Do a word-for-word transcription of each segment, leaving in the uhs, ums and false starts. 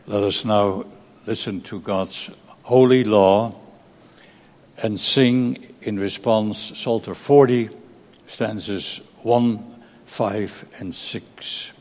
Let us now listen to God's holy law and sing in response Psalter forty, stanzas one, five, and six.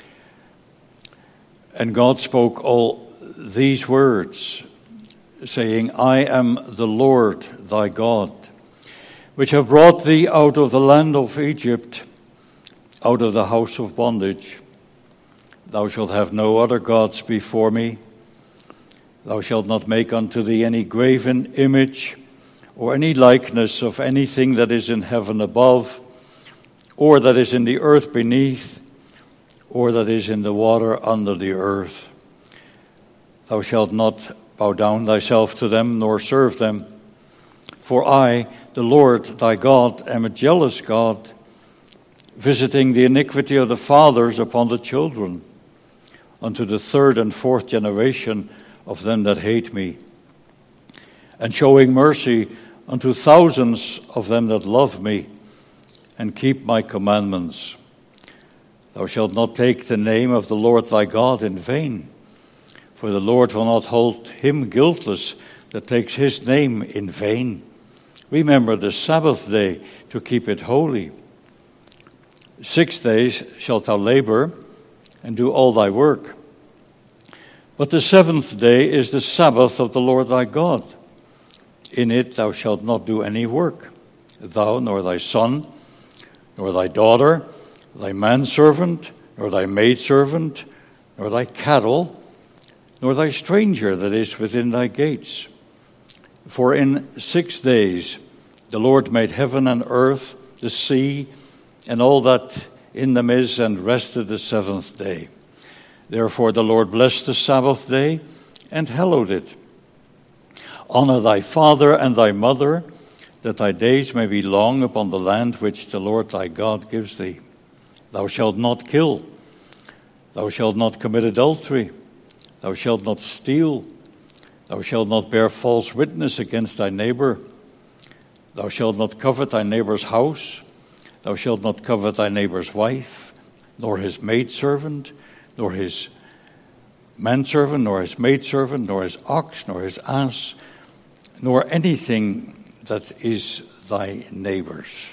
And God spoke all these words, saying, I am the Lord thy God, which have brought thee out of the land of Egypt, out of the house of bondage. Thou shalt have no other gods before me. Thou shalt not make unto thee any graven image, or any likeness of anything that is in heaven above, or that is in the earth beneath, or that is in the water under the earth. Thou shalt not bow down thyself to them, nor serve them. For I, the Lord thy God, am a jealous God, visiting the iniquity of the fathers upon the children, unto the third and fourth generation of them that hate me, and showing mercy unto thousands of them that love me, and keep my commandments. Thou shalt not take the name of the Lord thy God in vain, for the Lord will not hold him guiltless that takes his name in vain. Remember the Sabbath day to keep it holy. Six days shalt thou labor and do all thy work. But the seventh day is the Sabbath of the Lord thy God. In it thou shalt not do any work, thou, nor thy son, nor thy daughter, thy manservant, nor thy maidservant, nor thy cattle, nor thy stranger that is within thy gates. For in six days the Lord made heaven and earth, the sea, and all that in them is, and rested the seventh day. Therefore the Lord blessed the Sabbath day and hallowed it. Honor thy father and thy mother, that thy days may be long upon the land which the Lord thy God gives thee. Thou shalt not kill. Thou shalt not commit adultery. Thou shalt not steal. Thou shalt not bear false witness against thy neighbor. Thou shalt not covet thy neighbor's house. Thou shalt not covet thy neighbor's wife, nor his maidservant, nor his manservant, nor his maidservant, nor his ox, nor his ass, nor anything that is thy neighbor's.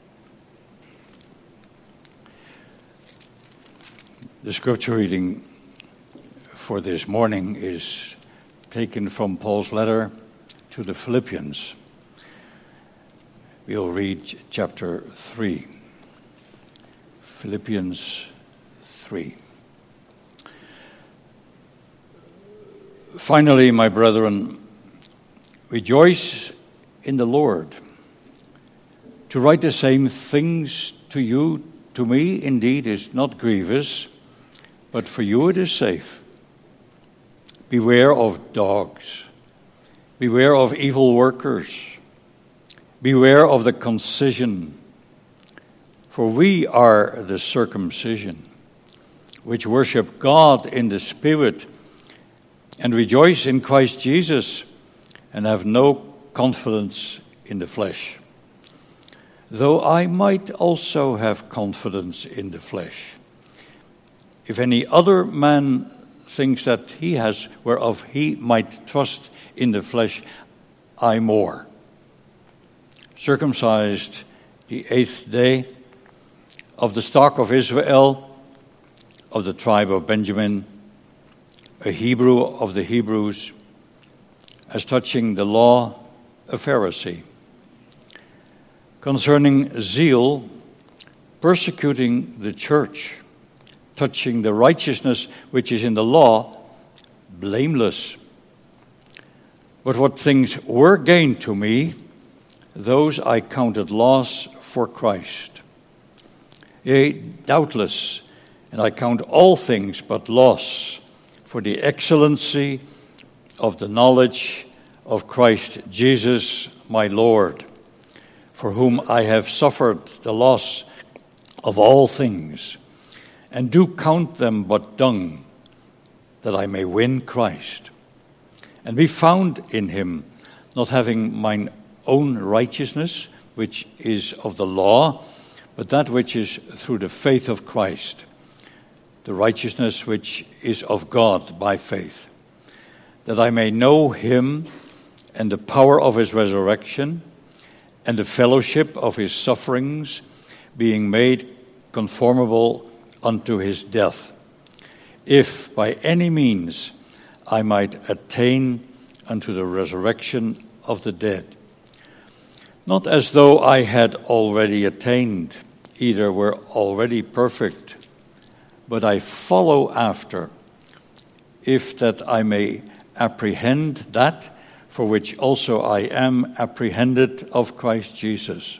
The scripture reading for this morning is taken from Paul's letter to the Philippians. We'll read chapter three. Philippians three. Finally, my brethren, rejoice in the Lord. To write the same things to you, to me, indeed, is not grievous, but for you it is safe. Beware of dogs. Beware of evil workers. Beware of the concision. For we are the circumcision, which worship God in the Spirit, and rejoice in Christ Jesus, and have no confidence in the flesh. Though I might also have confidence in the flesh. If any other man thinks that he has whereof he might trust in the flesh, I more. Circumcised the eighth day, of the stock of Israel, of the tribe of Benjamin, a Hebrew of the Hebrews, as touching the law, a Pharisee. Concerning zeal, persecuting the church, touching the righteousness which is in the law, blameless. But what things were gained to me, those I counted loss for Christ. Yea, doubtless, and I count all things but loss for the excellency of the knowledge of Christ Jesus my Lord, for whom I have suffered the loss of all things, and do count them but dung, that I may win Christ, and be found in him, not having mine own righteousness, which is of the law, but that which is through the faith of Christ, the righteousness which is of God by faith, that I may know him and the power of his resurrection and the fellowship of his sufferings, being made conformable unto his death, if by any means I might attain unto the resurrection of the dead. Not as though I had already attained, either were already perfect, but I follow after, if that I may apprehend that for which also I am apprehended of Christ Jesus.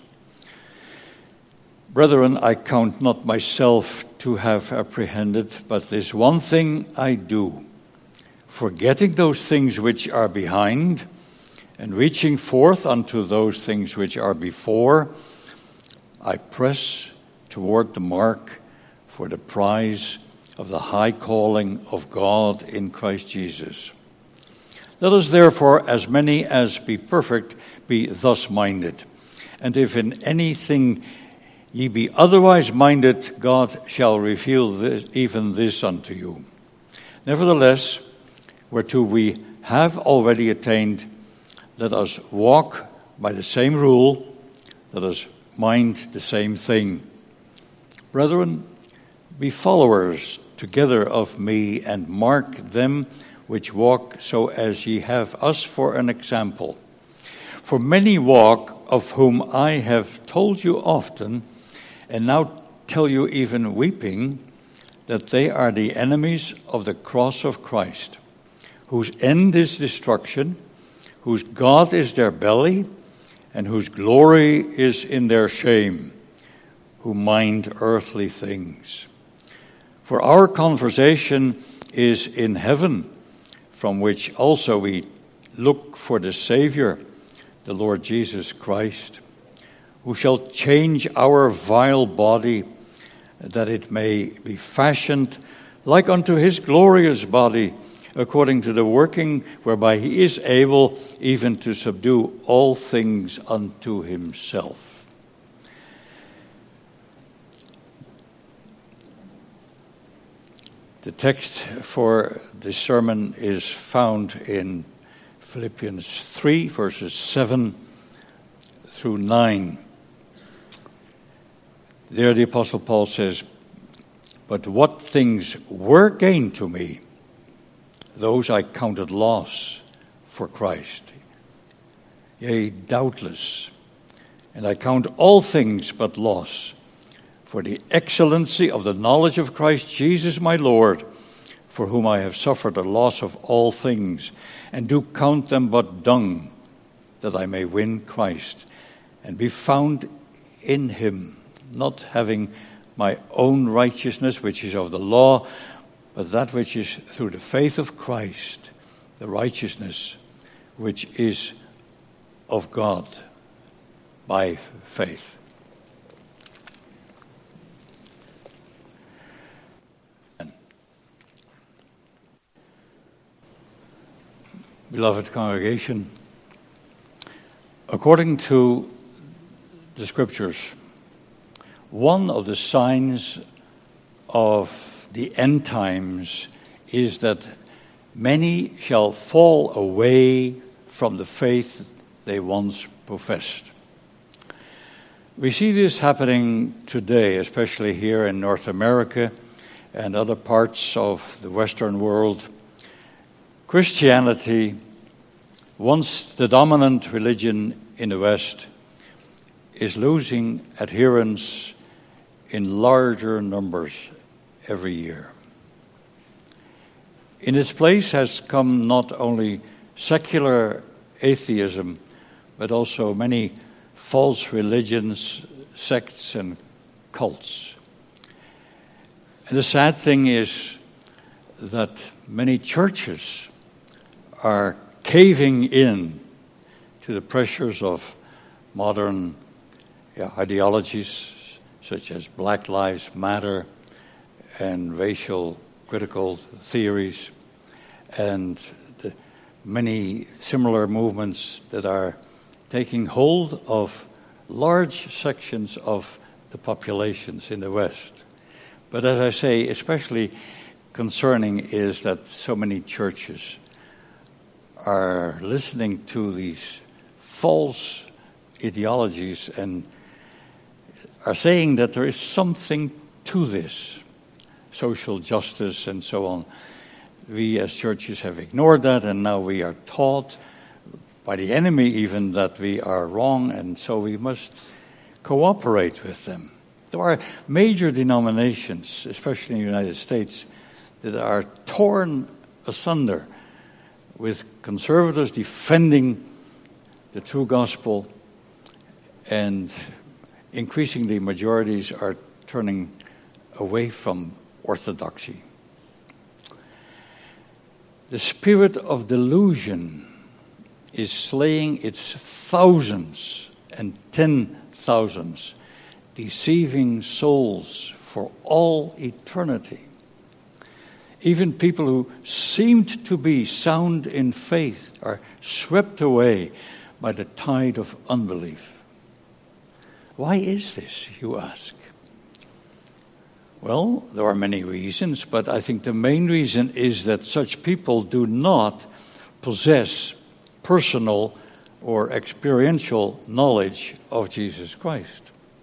Brethren, I count not myself to have apprehended, but this one thing I do, forgetting those things which are behind, and reaching forth unto those things which are before, I press toward the mark for the prize of the high calling of God in Christ Jesus. Let us therefore, as many as be perfect, be thus minded. And if in anything ye be otherwise minded, God shall reveal this, even this unto you. Nevertheless, whereto we have already attained, let us walk by the same rule, let us mind the same thing. Brethren, be followers together of me, and mark them which walk so as ye have us for an example. For many walk, of whom I have told you often, and now tell you even weeping, that they are the enemies of the cross of Christ, whose end is destruction, whose God is their belly, and whose glory is in their shame, who mind earthly things. For our conversation is in heaven, from which also we look for the Savior, the Lord Jesus Christ, who shall change our vile body, that it may be fashioned like unto his glorious body, according to the working whereby he is able even to subdue all things unto himself. The text for this sermon is found in Philippians three, verses seven through nine. There the Apostle Paul says, "But what things were gain to me, those I counted loss for Christ. Yea, doubtless, and I count all things but loss, for the excellency of the knowledge of Christ Jesus my Lord, for whom I have suffered the loss of all things, and do count them but dung, that I may win Christ, and be found in him, not having my own righteousness, which is of the law, but that which is through the faith of Christ, the righteousness which is of God by faith." Beloved congregation, according to the Scriptures, one of the signs of the end times is that many shall fall away from the faith they once professed. We see this happening today, especially here in North America and other parts of the Western world. Christianity, once the dominant religion in the West, is losing adherents in larger numbers every year. In its place has come not only secular atheism, but also many false religions, sects, and cults. And the sad thing is that many churches are caving in to the pressures of modern yeah, ideologies such as Black Lives Matter and racial critical theories and the many similar movements that are taking hold of large sections of the populations in the West. But as I say, especially concerning is that so many churches are listening to these false ideologies and are saying that there is something to this, social justice and so on. We as churches have ignored that, and now we are taught by the enemy even that we are wrong, and so we must cooperate with them. There are major denominations, especially in the United States, that are torn asunder with conservatives defending the true gospel, and increasingly majorities are turning away from orthodoxy. The spirit of delusion is slaying its thousands and ten thousands, deceiving souls for all eternity. Even people who seemed to be sound in faith are swept away by the tide of unbelief. Why is this, you ask? Well, there are many reasons, but I think the main reason is that such people do not possess personal or experiential knowledge of Jesus Christ.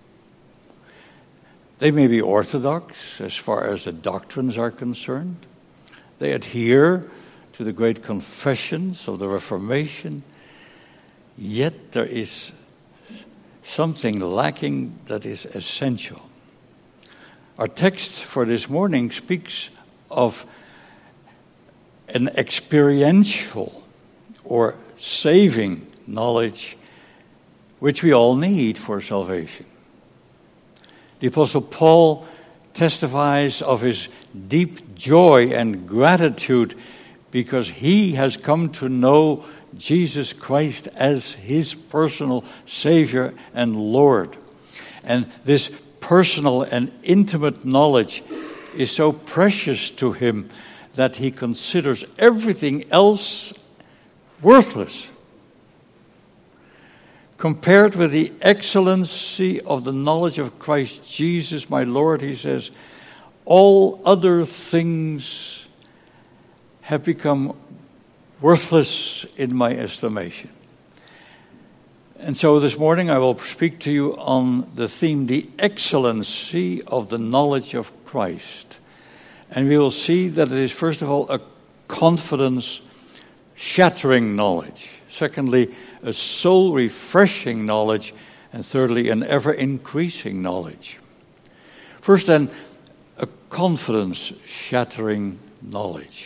They may be orthodox as far as the doctrines are concerned. They adhere to the great confessions of the Reformation. Yet there is something lacking that is essential. Our text for this morning speaks of an experiential or saving knowledge which we all need for salvation. The Apostle Paul testifies of his deep joy and gratitude because he has come to know Jesus Christ as his personal Savior and Lord. And this personal and intimate knowledge is so precious to him that he considers everything else worthless compared with the excellency of the knowledge of Christ Jesus, my Lord. He says, all other things have become worthless in my estimation. And so this morning I will speak to you on the theme, the excellency of the knowledge of Christ. And we will see that it is, first of all, a confidence-shattering knowledge. Secondly, a soul-refreshing knowledge. And thirdly, an ever-increasing knowledge. First then, a confidence-shattering knowledge.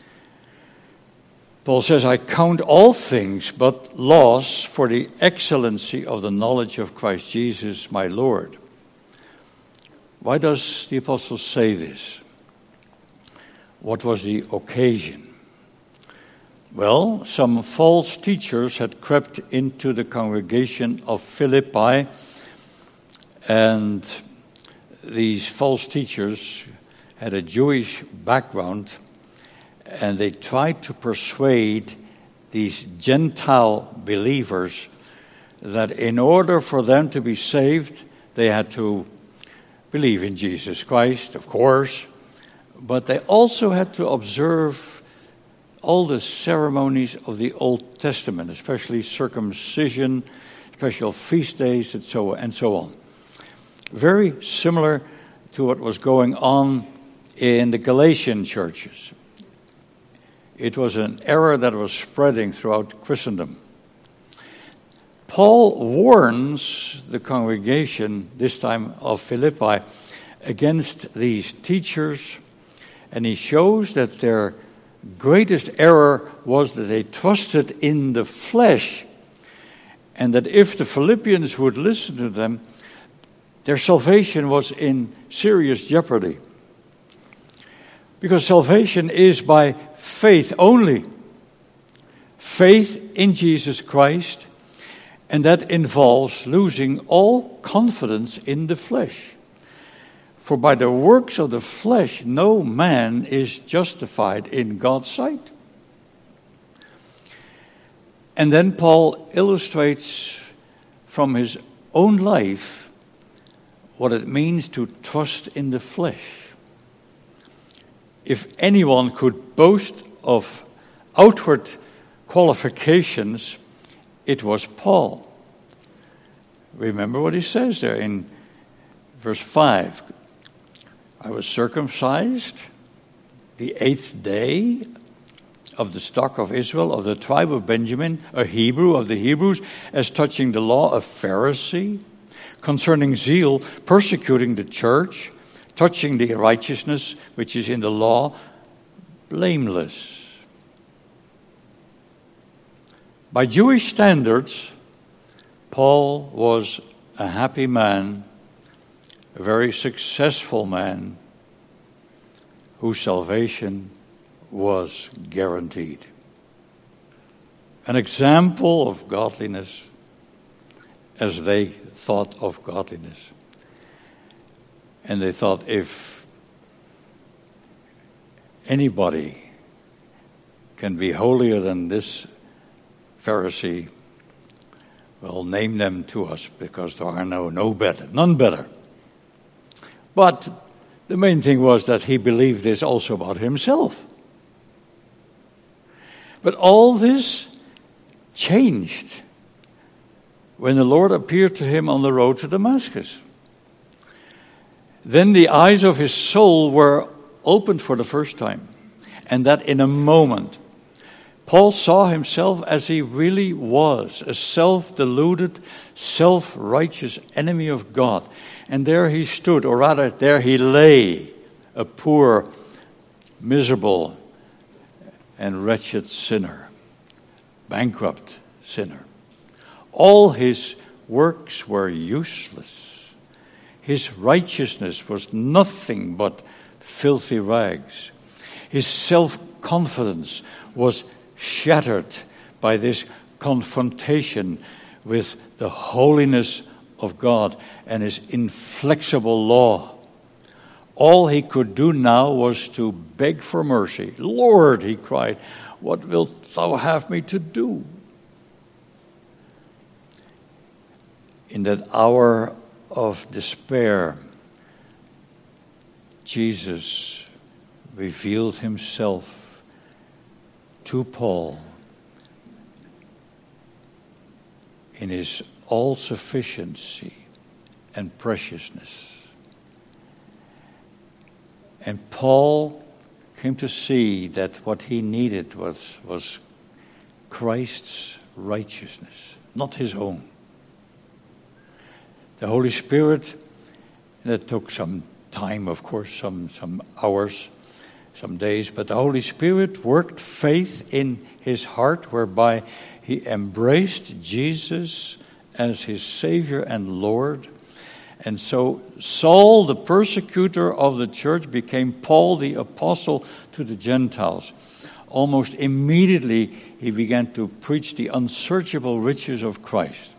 Paul says, I count all things but loss for the excellency of the knowledge of Christ Jesus, my Lord. Why does the apostle say this? What was the occasion? Well, some false teachers had crept into the congregation of Philippi, and these false teachers had a Jewish background, and they tried to persuade these Gentile believers that in order for them to be saved, they had to believe in Jesus Christ, of course, but they also had to observe all the ceremonies of the Old Testament, especially circumcision, special feast days, and so and so on. Very similar to what was going on in the Galatian churches. It was an error that was spreading throughout Christendom. Paul warns the congregation, this time of Philippi, against these teachers, and he shows that their greatest error was that they trusted in the flesh, and that if the Philippians would listen to them, their salvation was in serious jeopardy. Because salvation is by faith only. Faith in Jesus Christ, and that involves losing all confidence in the flesh. For by the works of the flesh, no man is justified in God's sight. And then Paul illustrates from his own life what it means to trust in the flesh. If anyone could boast of outward qualifications, it was Paul. Remember what he says there in verse five. I was circumcised the eighth day of the stock of Israel, of the tribe of Benjamin, a Hebrew of the Hebrews, as touching the law, a Pharisee, concerning zeal, persecuting the church, touching the righteousness which is in the law, blameless. By Jewish standards, Paul was a happy man, a very successful man, whose salvation was guaranteed. An example of godliness as they thought of godliness. And they thought, if anybody can be holier than this Pharisee, well, name them to us, because there are no, no better, none better. But the main thing was that he believed this also about himself. But all this changed when the Lord appeared to him on the road to Damascus. Then the eyes of his soul were opened for the first time, and that in a moment. Paul saw himself as he really was, a self-deluded, self-righteous enemy of God. And there he stood, or rather, there he lay, a poor, miserable, and wretched sinner, bankrupt sinner. All his works were useless. His righteousness was nothing but filthy rags. His self-confidence was shattered by this confrontation with the holiness of God and his inflexible law. All he could do now was to beg for mercy. Lord, he cried, what wilt thou have me to do? In that hour of despair, Jesus revealed himself to Paul in his all-sufficiency and preciousness. And Paul came to see that what he needed was, was Christ's righteousness, not his own. The Holy Spirit, that took some time, of course, some, some hours, some days, but the Holy Spirit worked faith in his heart, whereby he embraced Jesus as his Savior and Lord. And so Saul, the persecutor of the church, became Paul, the apostle to the Gentiles. Almost immediately, he began to preach the unsearchable riches of Christ.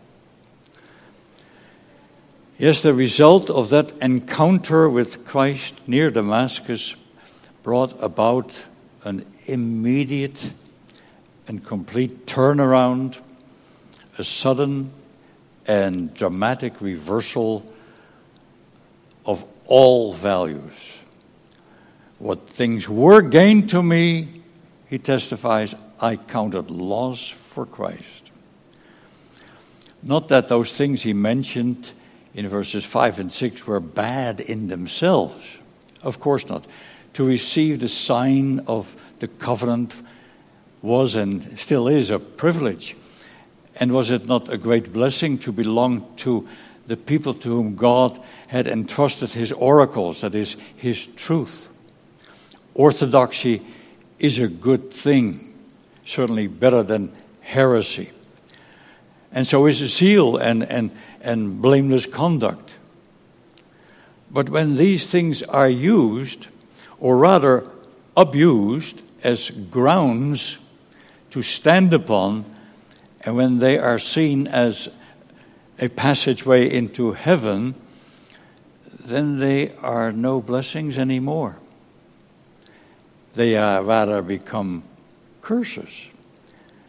Yes, the result of that encounter with Christ near Damascus brought about an immediate and complete turnaround, a sudden and dramatic reversal of all values. What things were gained to me, he testifies, I counted loss for Christ. Not that those things he mentioned in verses five and six were bad in themselves. Of course not. To receive the sign of the covenant was and still is a privilege. And was it not a great blessing to belong to the people to whom God had entrusted his oracles, that is, his truth? Orthodoxy is a good thing, certainly better than heresy. And so is zeal and, and, and blameless conduct. But when these things are used, or rather abused, as grounds to stand upon, and when they are seen as a passageway into heaven, then they are no blessings anymore. They are rather become curses.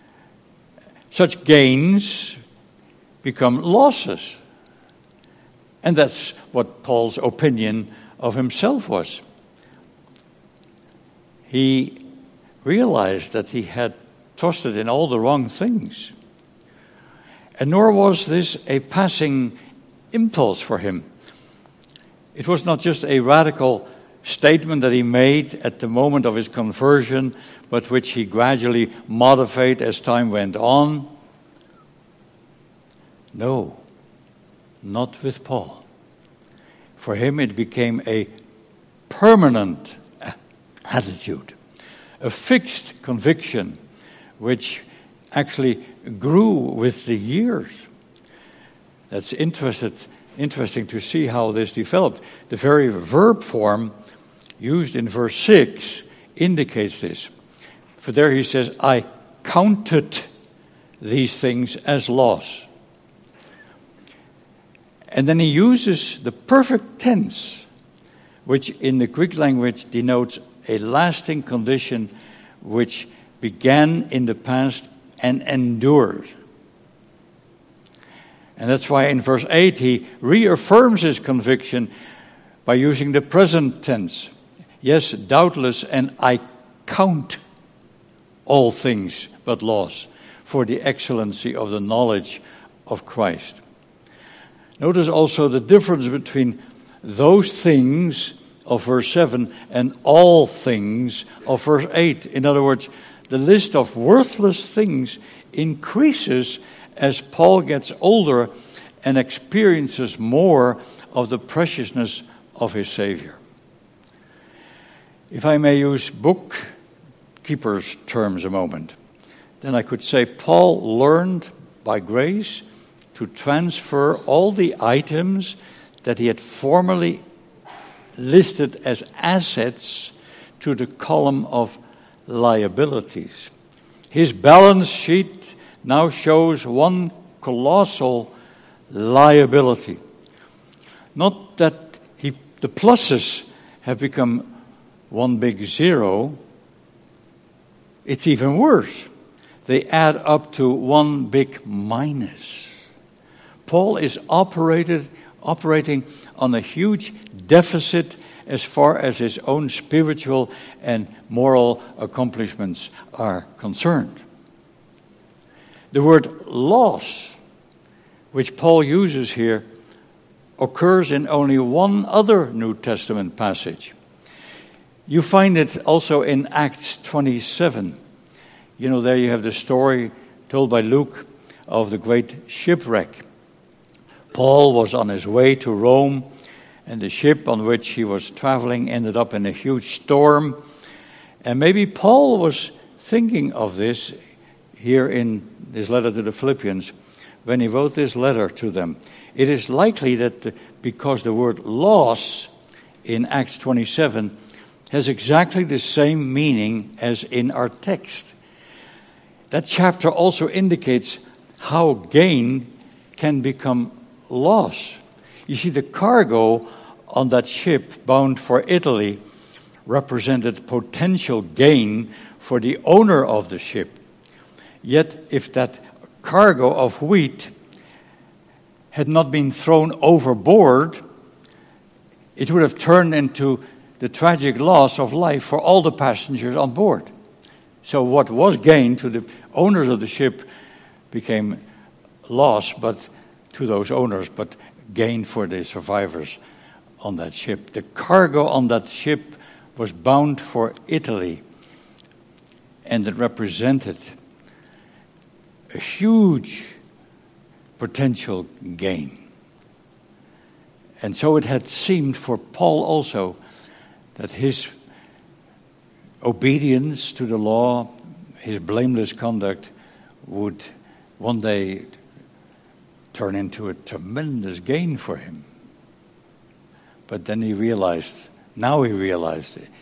Such gains become losses. And that's what Paul's opinion of himself was. He realized that he had trusted in all the wrong things. And nor was this a passing impulse for him. It was not just a radical statement that he made at the moment of his conversion, but which he gradually modified as time went on. No, not with Paul. For him it became a permanent attitude, a fixed conviction, which actually grew with the years. That's interested, interesting to see how this developed. The very verb form used in verse six indicates this. For there he says, I counted these things as loss. And then he uses the perfect tense, which in the Greek language denotes a lasting condition which began in the past and endures. And that's why in verse eight he reaffirms his conviction by using the present tense. Yes, doubtless, and I count all things but loss for the excellency of the knowledge of Christ. Notice also the difference between those things of verse seven and all things of verse eight. In other words, the list of worthless things increases as Paul gets older and experiences more of the preciousness of his Savior. If I may use bookkeeper's terms a moment, then I could say Paul learned by grace to transfer all the items that he had formerly listed as assets to the column of liabilities. His balance sheet now shows one colossal liability. Not that he, the pluses have become one big zero. It's even worse. They add up to one big minus. Paul is operated, operating on a huge deficit as far as his own spiritual and moral accomplishments are concerned. The word loss, which Paul uses here, occurs in only one other New Testament passage. You find it also in Acts twenty-seven. You know, there you have the story told by Luke of the great shipwreck. Paul was on his way to Rome, and the ship on which he was traveling ended up in a huge storm. And maybe Paul was thinking of this here in his letter to the Philippians when he wrote this letter to them. It is likely that the, because the word loss in Acts twenty-seven has exactly the same meaning as in our text. That chapter also indicates how gain can become loss. You see, the cargo on that ship bound for Italy represented potential gain for the owner of the ship. Yet, if that cargo of wheat had not been thrown overboard, it would have turned into the tragic loss of life for all the passengers on board. So what was gain to the owners of the ship became loss, but to those owners, but gain for the survivors on that ship. The cargo on that ship was bound for Italy, and it represented a huge potential gain. And so it had seemed for Paul also that his obedience to the law, his blameless conduct, would one day turn into a tremendous gain for him. But then he realized, now he realized it,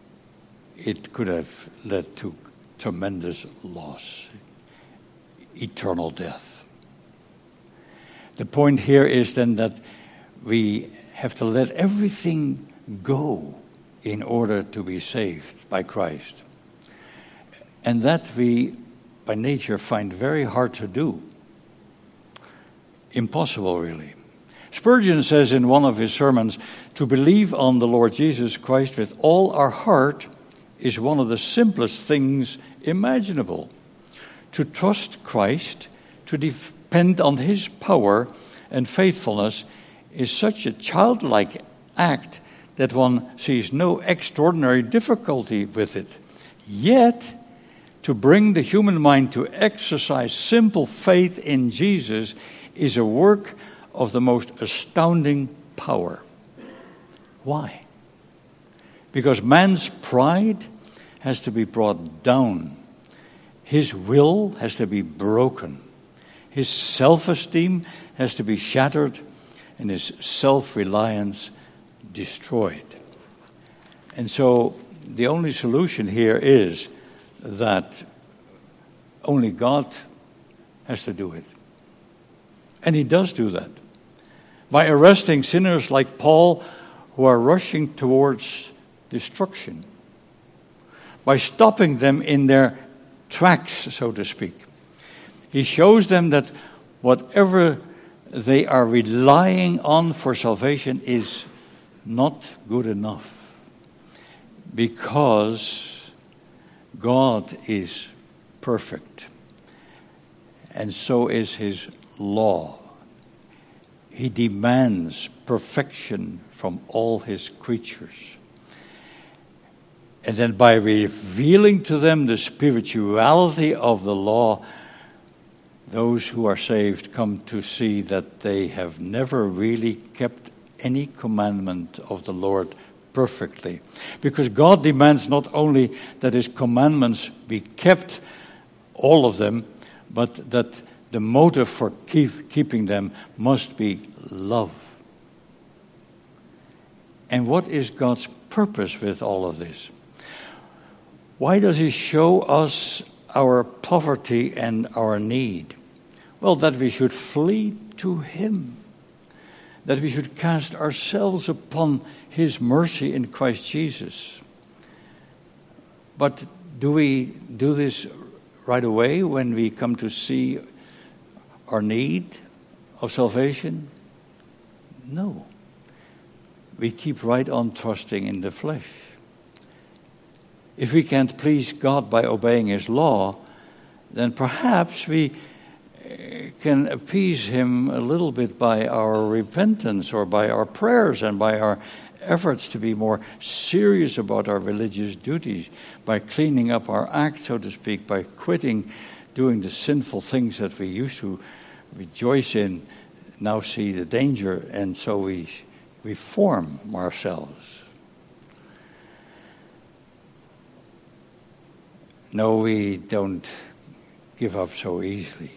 it could have led to tremendous loss, eternal death. The point here is then that we have to let everything go in order to be saved by Christ. And that we, by nature, find very hard to do. Impossible, really. Spurgeon says in one of his sermons, to believe on the Lord Jesus Christ with all our heart is one of the simplest things imaginable. To trust Christ, to depend on his power and faithfulness is such a childlike act that one sees no extraordinary difficulty with it. Yet, to bring the human mind to exercise simple faith in Jesus is a work of the most astounding power. Why? Because man's pride has to be brought down. His will has to be broken. His self-esteem has to be shattered, and his self-reliance destroyed. And so the only solution here is that only God has to do it. And he does do that. By arresting sinners like Paul who are rushing towards destruction. By stopping them in their tracks, so to speak. He shows them that whatever they are relying on for salvation is not good enough. Because God is perfect. And so is his law. He demands perfection from all his creatures. And then by revealing to them the spirituality of the law, those who are saved come to see that they have never really kept any commandment of the Lord perfectly. Because God demands not only that his commandments be kept, all of them, but that the motive for keep, keeping them must be love. And what is God's purpose with all of this? Why does he show us our poverty and our need? Well, that we should flee to him. That we should cast ourselves upon his mercy in Christ Jesus. But do we do this right away when we come to see our need of salvation? No. We keep right on trusting in the flesh. If we can't please God by obeying his law, then perhaps we can appease him a little bit by our repentance or by our prayers and by our efforts to be more serious about our religious duties, by cleaning up our act, so to speak, by quitting doing the sinful things that we used to rejoice in, now see the danger, and so we reform ourselves. No, we don't give up so easily.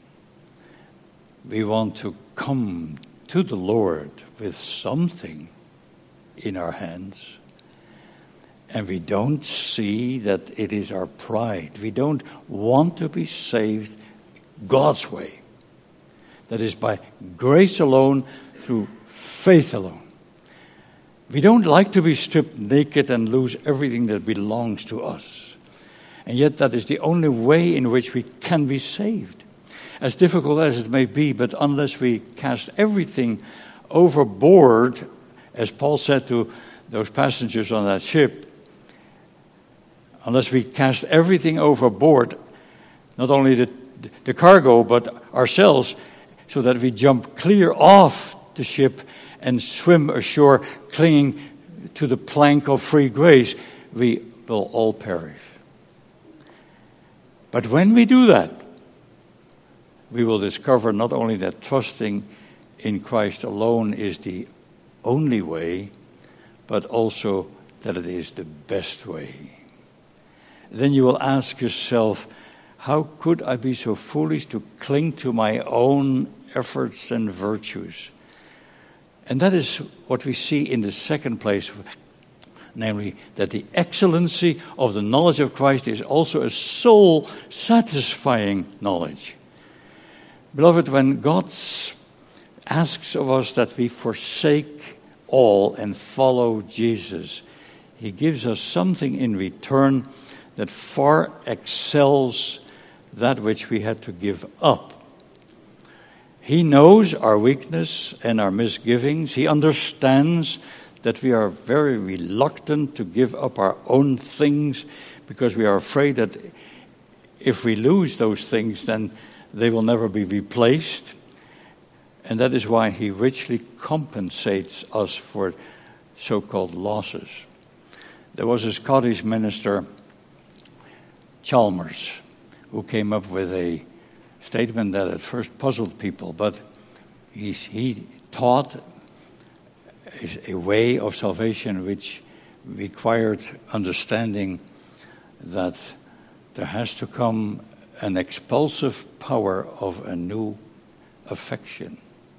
We want to come to the Lord with something in our hands. And we don't see that it is our pride. We don't want to be saved God's way. That is by grace alone, through faith alone. We don't like to be stripped naked and lose everything that belongs to us. And yet that is the only way in which we can be saved. As difficult as it may be, but unless we cast everything overboard, as Paul said to those passengers on that ship, unless we cast everything overboard, not only the, the cargo, but ourselves, so that we jump clear off the ship and swim ashore, clinging to the plank of free grace, we will all perish. But when we do that, we will discover not only that trusting in Christ alone is the only way, but also that it is the best way. Then you will ask yourself, how could I be so foolish to cling to my own efforts and virtues? And that is what we see in the second place, namely that the excellency of the knowledge of Christ is also a soul-satisfying knowledge. Beloved, when God asks of us that we forsake all and follow Jesus, he gives us something in return that far excels that which we had to give up. He knows our weakness and our misgivings. He understands that we are very reluctant to give up our own things because we are afraid that if we lose those things, then they will never be replaced. And that is why he richly compensates us for so-called losses. There was a Scottish minister, Chalmers, who came up with a statement that at first puzzled people, but he, he taught a, a way of salvation which required understanding that there has to come an expulsive power of a new affection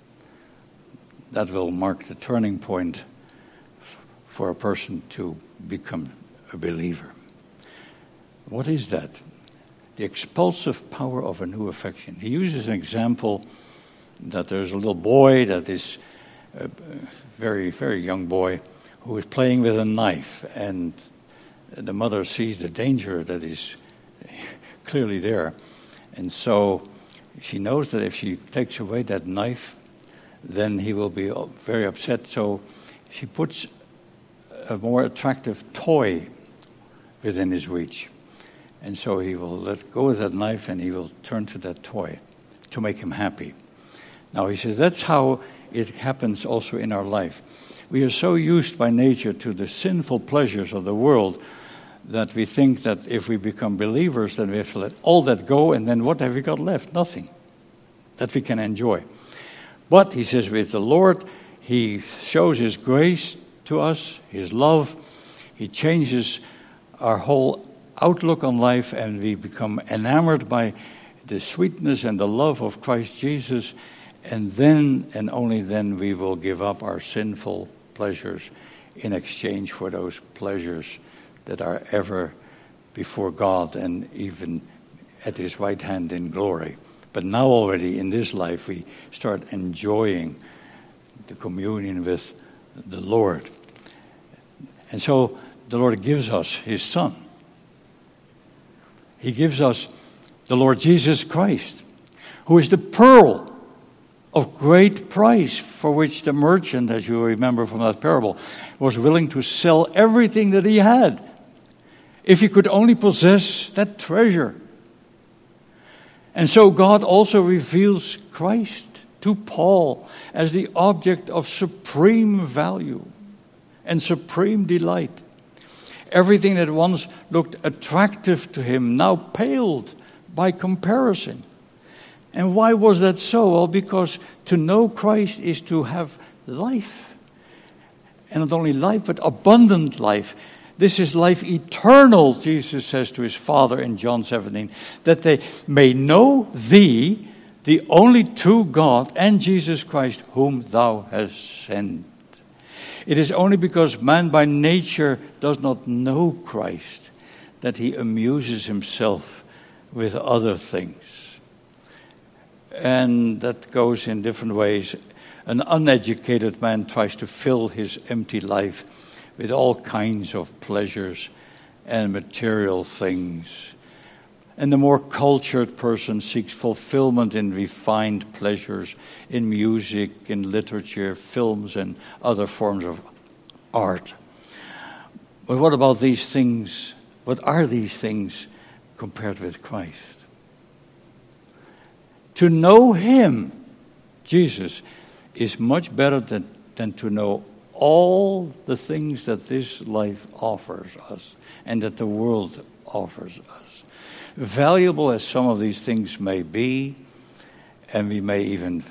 that will mark the turning point for a person to become a believer. What is that? The expulsive power of a new affection. He uses an example that there's a little boy that is a very, very young boy who is playing with a knife, and the mother sees the danger that is clearly there. And so she knows that if she takes away that knife, then he will be very upset. So she puts a more attractive toy within his reach. And so he will let go of that knife and he will turn to that toy to make him happy. Now he says that's how it happens also in our life. We are so used by nature to the sinful pleasures of the world that we think that if we become believers, then we have to let all that go, and then what have we got left? Nothing that we can enjoy. But, he says, with the Lord, he shows his grace to us, his love. He changes our whole outlook on life, and we become enamored by the sweetness and the love of Christ Jesus, and then, and only then, we will give up our sinful pleasures in exchange for those pleasures that are ever before God and even at his right hand in glory. But now already in this life we start enjoying the communion with the Lord. And so the Lord gives us his Son. He gives us the Lord Jesus Christ, who is the pearl of great price, for which the merchant, as you remember from that parable, was willing to sell everything that he had if he could only possess that treasure. And so God also reveals Christ to Paul as the object of supreme value and supreme delight. Everything that once looked attractive to him now paled by comparison. And why was that so? Well, because to know Christ is to have life. And not only life, but abundant life. This is life eternal, Jesus says to his Father in John seventeen, that they may know thee, the only true God, and Jesus Christ, whom thou hast sent. It is only because man by nature does not know Christ that he amuses himself with other things. And that goes in different ways. An uneducated man tries to fill his empty life with all kinds of pleasures and material things. And the more cultured person seeks fulfillment in refined pleasures, in music, in literature, films, and other forms of art. But what about these things? What are these things compared with Christ? To know him, Jesus, is much better than, than to know all the things that this life offers us and that the world offers us. Valuable as some of these things may be, and we may even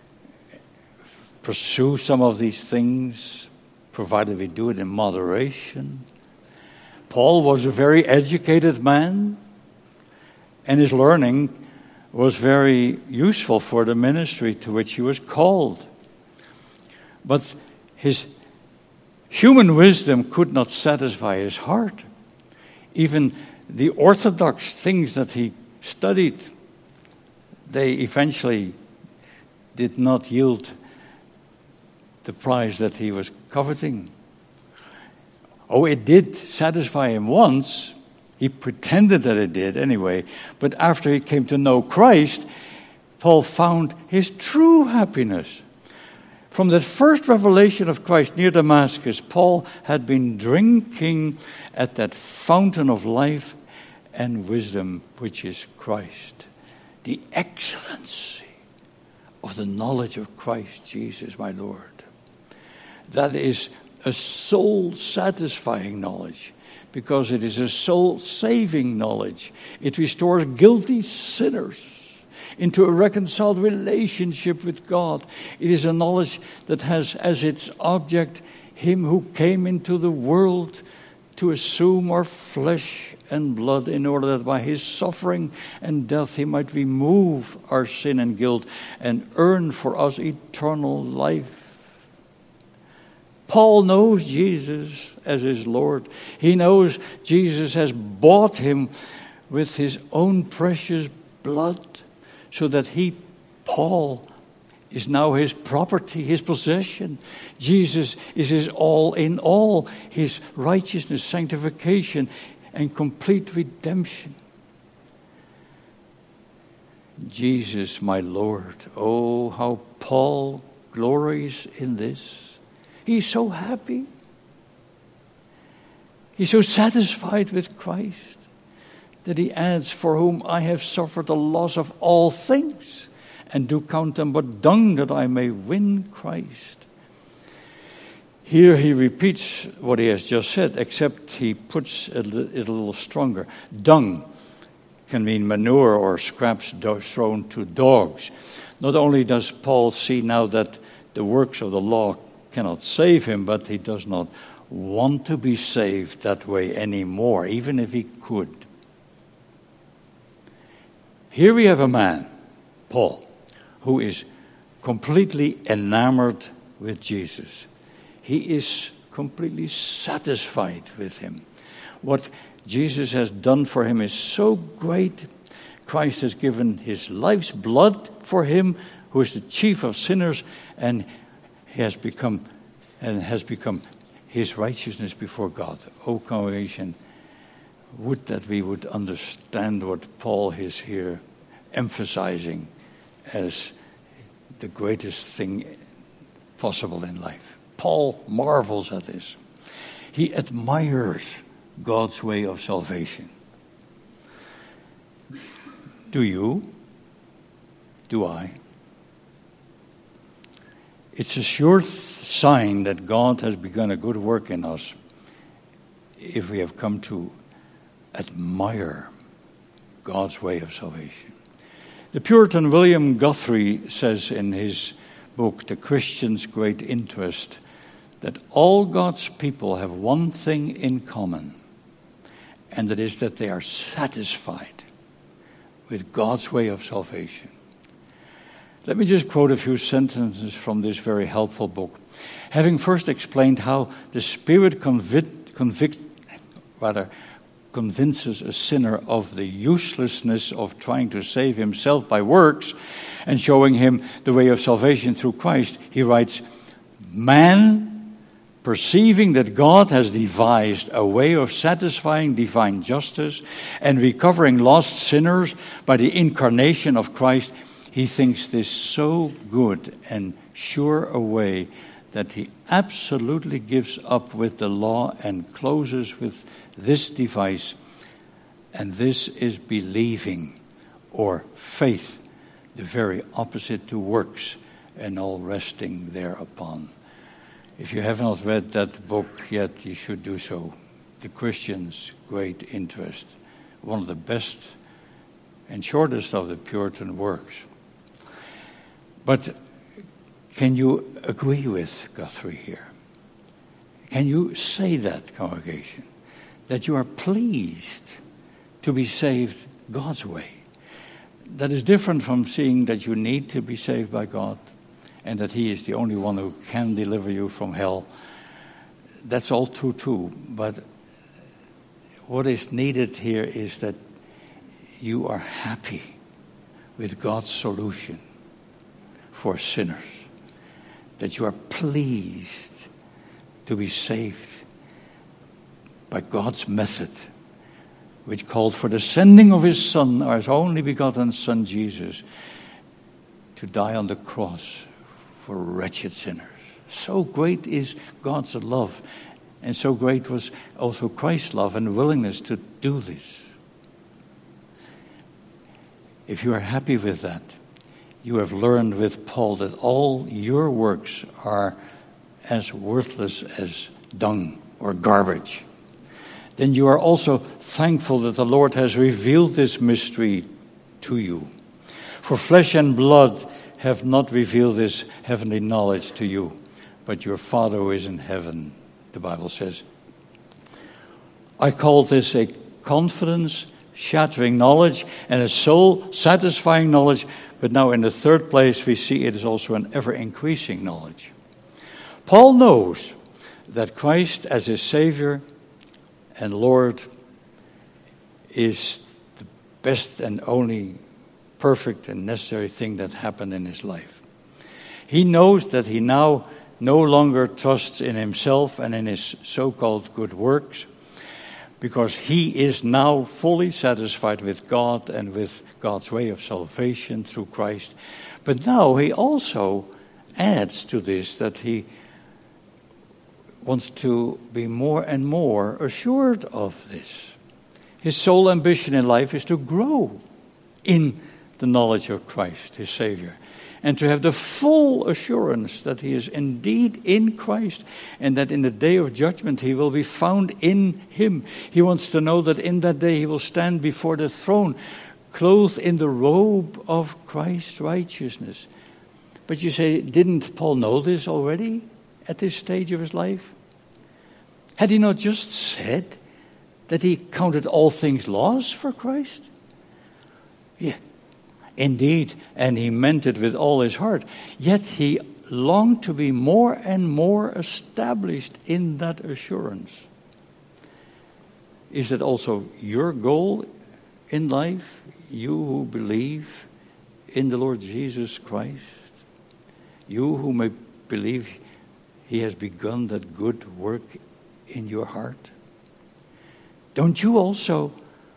pursue some of these things, provided we do it in moderation. Paul was a very educated man, and his learning was very useful for the ministry to which he was called. But his human wisdom could not satisfy his heart. Even the orthodox things that he studied, they eventually did not yield the prize that he was coveting. Oh, it did satisfy him once. He pretended that it did anyway. But after he came to know Christ, Paul found his true happiness. From the first revelation of Christ near Damascus, Paul had been drinking at that fountain of life and wisdom, which is Christ. The excellency of the knowledge of Christ Jesus, my Lord. That is a soul-satisfying knowledge, because it is a soul-saving knowledge. It restores guilty sinners into a reconciled relationship with God. It is a knowledge that has as its object Him who came into the world to assume our flesh and blood, in order that by His suffering and death He might remove our sin and guilt and earn for us eternal life. Paul knows Jesus as his Lord. He knows Jesus has bought him with His own precious blood, so that he, Paul, is now his property, his possession. Jesus is his all in all, his righteousness, sanctification, and complete redemption. Jesus, my Lord. Oh, how Paul glories in this. He's so happy. He's so satisfied with Christ that he adds, for whom I have suffered the loss of all things, and do count them but dung, that I may win Christ. Here he repeats what he has just said, except he puts it a little stronger. Dung can mean manure or scraps thrown to dogs. Not only does Paul see now that the works of the law cannot save him, but he does not want to be saved that way anymore, even if he could. Here we have a man, Paul, who is completely enamored with Jesus. He is completely satisfied with him. What Jesus has done for him is so great. Christ has given his life's blood for him, who is the chief of sinners, and he has become and has become his righteousness before God. O congregation, would that we would understand what Paul is here emphasizing as the greatest thing possible in life. Paul marvels at this. He admires God's way of salvation. Do you? Do I? It's a sure th- sign that God has begun a good work in us if we have come to admire God's way of salvation. The Puritan William Guthrie says in his book, The Christian's Great Interest, that all God's people have one thing in common, and that is that they are satisfied with God's way of salvation. Let me just quote a few sentences from this very helpful book. Having first explained how the Spirit convict, convict, rather, convinces a sinner of the uselessness of trying to save himself by works, and showing him the way of salvation through Christ, he writes, man, perceiving that God has devised a way of satisfying divine justice and recovering lost sinners by the incarnation of Christ, he thinks this so good and sure a way that he absolutely gives up with the law and closes with this device, and this is believing, or faith, the very opposite to works, and all resting thereupon. If you have not read that book yet, you should do so. The Christian's Great Interest, one of the best and shortest of the Puritan works. But can you agree with Guthrie here? Can you say that, congregation, that you are pleased to be saved God's way? That is different from seeing that you need to be saved by God and that He is the only one who can deliver you from hell. That's all true too, but what is needed here is that you are happy with God's solution for sinners, that you are pleased to be saved by God's method, which called for the sending of His Son, our only begotten Son Jesus, to die on the cross for wretched sinners. So great is God's love, and so great was also Christ's love and willingness to do this. If you are happy with that, you have learned with Paul that all your works are as worthless as dung or garbage. Then you are also thankful that the Lord has revealed this mystery to you. For flesh and blood have not revealed this heavenly knowledge to you, but your Father who is in heaven, the Bible says. I call this a confidence-shattering knowledge and a soul-satisfying knowledge, but now in the third place we see it is also an ever-increasing knowledge. Paul knows that Christ as his Savior and Lord is the best and only perfect and necessary thing that happened in his life. He knows that he now no longer trusts in himself and in his so-called good works, because he is now fully satisfied with God and with God's way of salvation through Christ. But now he also adds to this that he wants to be more and more assured of this. His sole ambition in life is to grow in the knowledge of Christ, his Savior, and to have the full assurance that he is indeed in Christ and that in the day of judgment he will be found in him. He wants to know that in that day he will stand before the throne, clothed in the robe of Christ's righteousness. But you say, didn't Paul know this already at this stage of his life? Had he not just said that he counted all things loss for Christ? Yeah, indeed, and he meant it with all his heart. Yet he longed to be more and more established in that assurance. Is that also your goal in life, you who believe in the Lord Jesus Christ? You who may believe he has begun that good work in your heart? Don't you also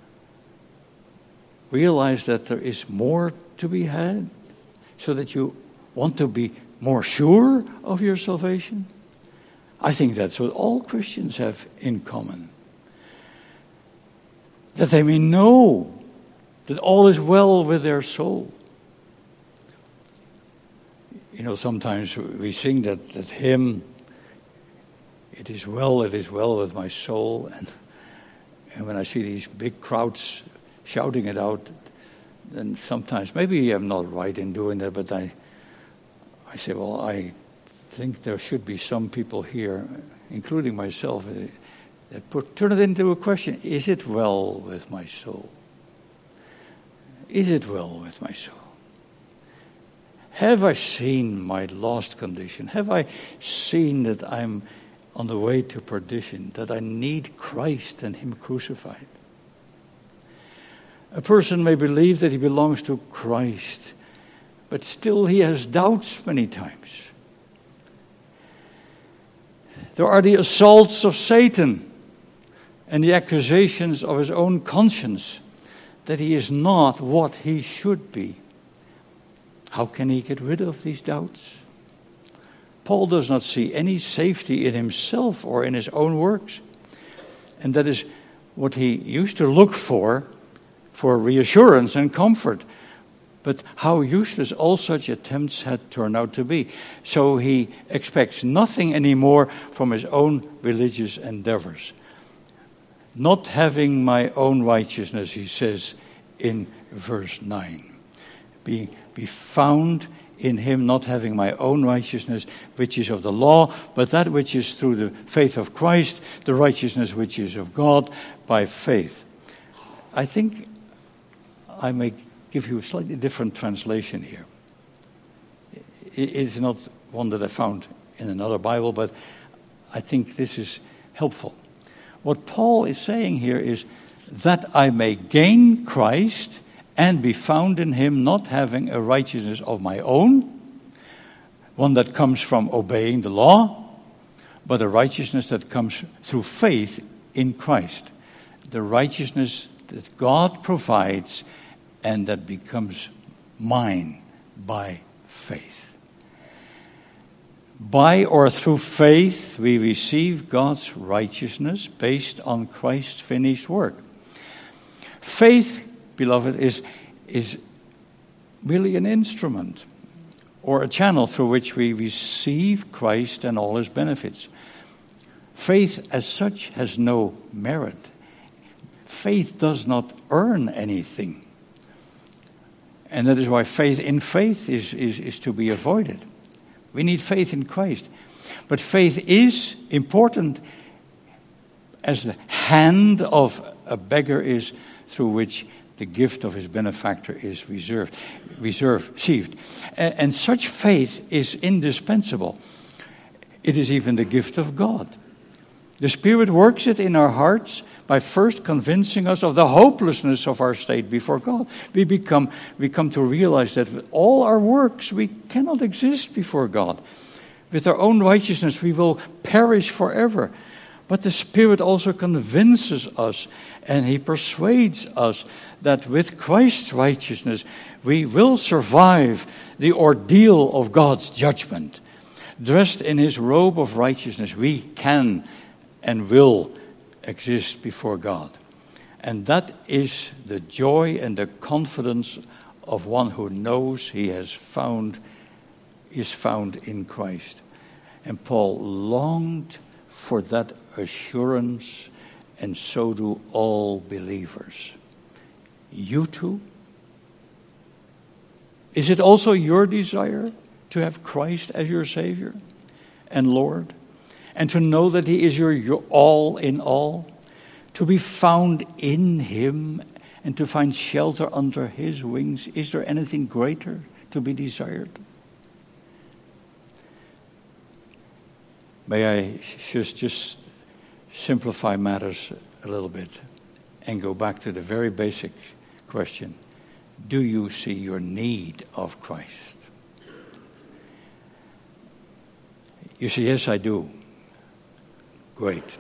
realize that there is more to be had, so that you want to be more sure of your salvation? I think that's what all Christians have in common. That they may know that all is well with their soul. You know, sometimes we sing that, that hymn, it is well, it is well with my soul. And, and when I see these big crowds shouting it out, then sometimes, maybe I'm not right in doing that, but I, I say, well, I think there should be some people here, including myself, that put, turn it into a question. Is it well with my soul? Is it well with my soul? Have I seen my lost condition? Have I seen that I'm on the way to perdition, that I need Christ and him crucified? A person may believe that he belongs to Christ, but still he has doubts many times. There are the assaults of Satan and the accusations of his own conscience that he is not what he should be. How can he get rid of these doubts? Paul does not see any safety in himself or in his own works. And that is what he used to look for, for reassurance and comfort. But how useless all such attempts had turned out to be. So he expects nothing anymore from his own religious endeavors. Not having my own righteousness, he says in verse nine. Be, be found in him, not having my own righteousness, which is of the law, but that which is through the faith of Christ, the righteousness which is of God by faith. I think I may give you a slightly different translation here. It's not one that I found in another Bible, but I think this is helpful. What Paul is saying here is that I may gain Christ and be found in him, not having a righteousness of my own, one that comes from obeying the law, but a righteousness that comes through faith in Christ. The righteousness that God provides and that becomes mine by faith. By or through faith, we receive God's righteousness based on Christ's finished work. Faith, beloved, is, is really an instrument or a channel through which we receive Christ and all his benefits. Faith as such has no merit. Faith does not earn anything. And that is why faith in faith is, is, is to be avoided. We need faith in Christ. But faith is important as the hand of a beggar is through which the gift of his benefactor is reserved, reserved, received. And, and such faith is indispensable. It is even the gift of God. The Spirit works it in our hearts by first convincing us of the hopelessness of our state before God. We become, we come to realize that with all our works, we cannot exist before God. With our own righteousness, we will perish forever. But the Spirit also convinces us, and he persuades us that with Christ's righteousness, we will survive the ordeal of God's judgment. Dressed in his robe of righteousness, we can and will exist before God. And that is the joy and the confidence of one who knows he has found, is found in Christ. And Paul longed for that assurance, and so do all believers. You too? Is it also your desire to have Christ as your Savior and Lord? And to know that he is your, your all in all? To be found in him and to find shelter under his wings? Is there anything greater to be desired? May I just, just simplify matters a little bit and go back to the very basic question. Do you see your need of Christ? You say, yes, I do. Great.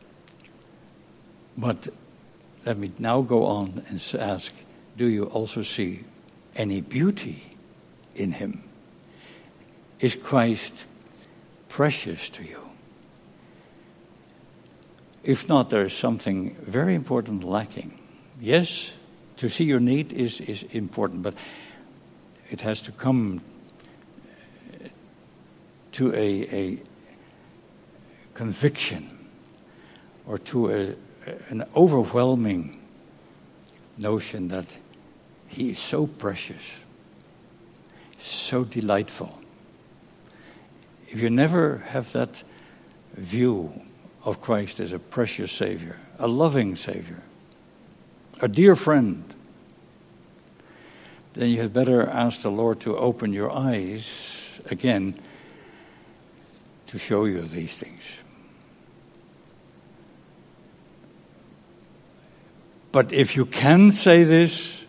But let me now go on and ask, do you also see any beauty in him? Is Christ precious to you? If not, there is something very important lacking. Yes, to see your need is, is important, but it has to come to a, a conviction or to a, an overwhelming notion that he is so precious, so delightful. If you never have that view of Christ as a precious Savior, a loving Savior, a dear friend, then you had better ask the Lord to open your eyes again to show you these things. But if you can say this,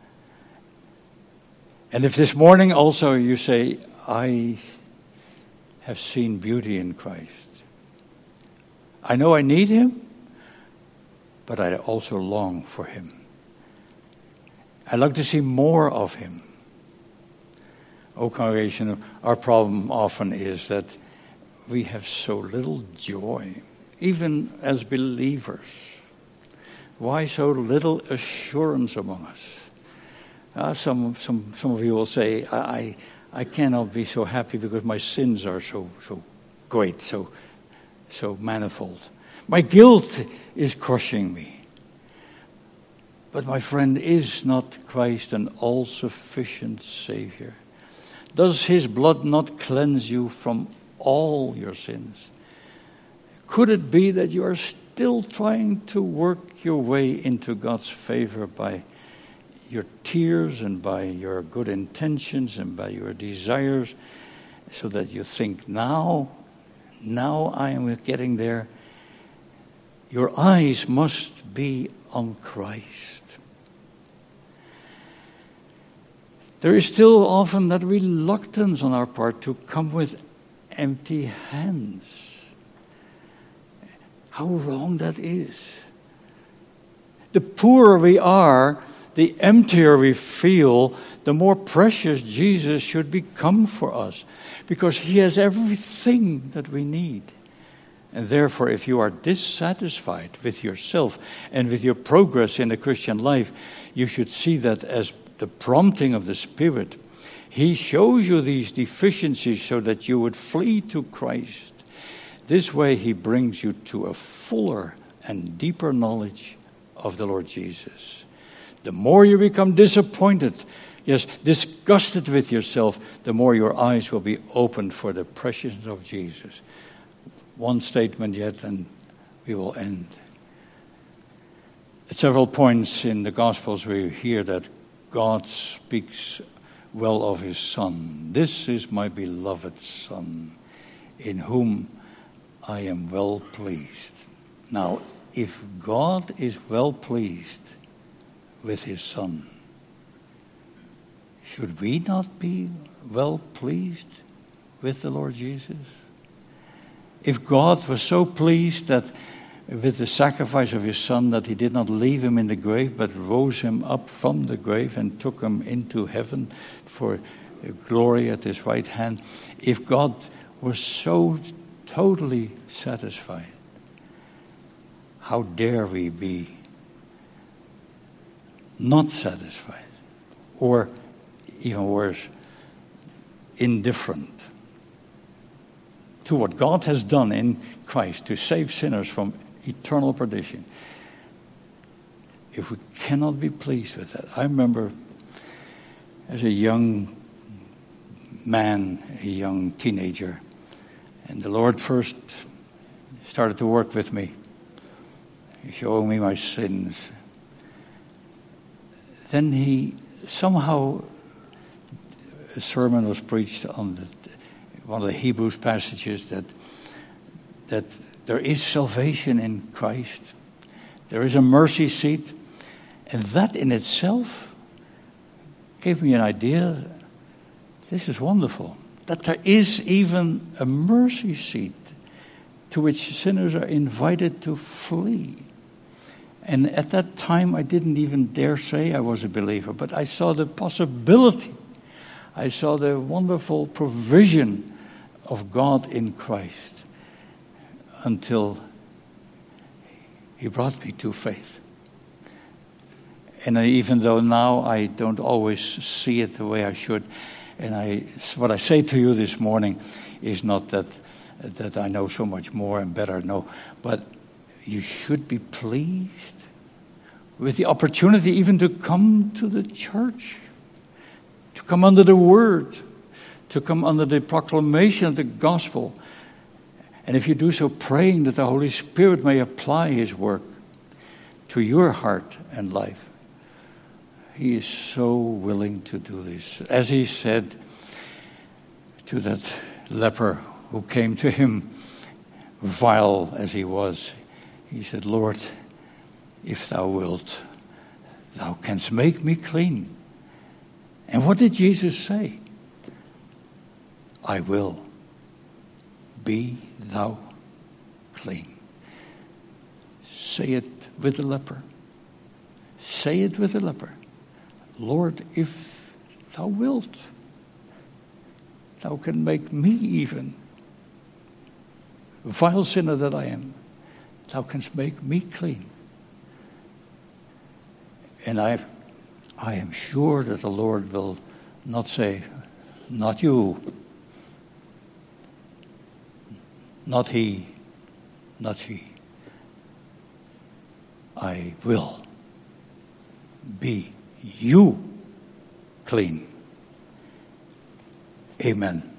and if this morning also you say, I have seen beauty in Christ. I know I need him, but I also long for him. I'd like to see more of him. Oh, congregation, our problem often is that we have so little joy, even as believers. Why so little assurance among us? Uh, some, some, some of you will say, I, I, I cannot be so happy because my sins are so, so great, so, so manifold. My guilt is crushing me. But my friend, is not Christ an all-sufficient Savior? Does his blood not cleanse you from all your sins? Could it be that you are still trying to work your way into God's favor by your tears and by your good intentions and by your desires, so that you think, now, now I am getting there? Your eyes must be on Christ. There is still often that reluctance on our part to come with empty hands. How wrong that is. The poorer we are, the emptier we feel, the more precious Jesus should become for us, because he has everything that we need. And therefore, if you are dissatisfied with yourself and with your progress in the Christian life, you should see that as the prompting of the Spirit. He shows you these deficiencies so that you would flee to Christ. This way he brings you to a fuller and deeper knowledge of the Lord Jesus. The more you become disappointed, yes, disgusted with yourself, the more your eyes will be opened for the preciousness of Jesus. One statement yet, and we will end. At several points in the Gospels, we hear that God speaks well of his Son. This is my beloved Son, in whom I am well pleased. Now, if God is well pleased with his Son, should we not be well pleased with the Lord Jesus? If God was so pleased that with the sacrifice of his Son that he did not leave him in the grave, but rose him up from the grave and took him into heaven for glory at his right hand, if God was so totally satisfied, how dare we be not satisfied, or even worse, indifferent to what God has done in Christ to save sinners from eternal perdition? If we cannot be pleased with that. I remember as a young man, a young teenager, and the Lord first started to work with me, showing me my sins. Then he somehow, a sermon was preached on the one of the Hebrews passages that that there is salvation in Christ. There is a mercy seat. And that in itself gave me an idea. This is wonderful. That there is even a mercy seat to which sinners are invited to flee. And at that time, I didn't even dare say I was a believer, but I saw the possibility. I saw the wonderful provision of God in Christ until he brought me to faith. And I, even though now I don't always see it the way I should, and I, what I say to you this morning is not that that I know so much more and better, no, but you should be pleased with the opportunity even to come to the church, to come under the word, to come under the proclamation of the gospel. And if you do so, praying that the Holy Spirit may apply his work to your heart and life. He is so willing to do this. As he said to that leper who came to him, vile as he was, he said, Lord, if thou wilt, thou canst make me clean. And what did Jesus say? I will. Be thou clean. Say it with the leper. Say it with the leper. Lord, if thou wilt, thou can make me even, vile sinner that I am, thou canst make me clean. And I, I am sure that the Lord will not say, not you, not he, not she. I will be you clean. Amen.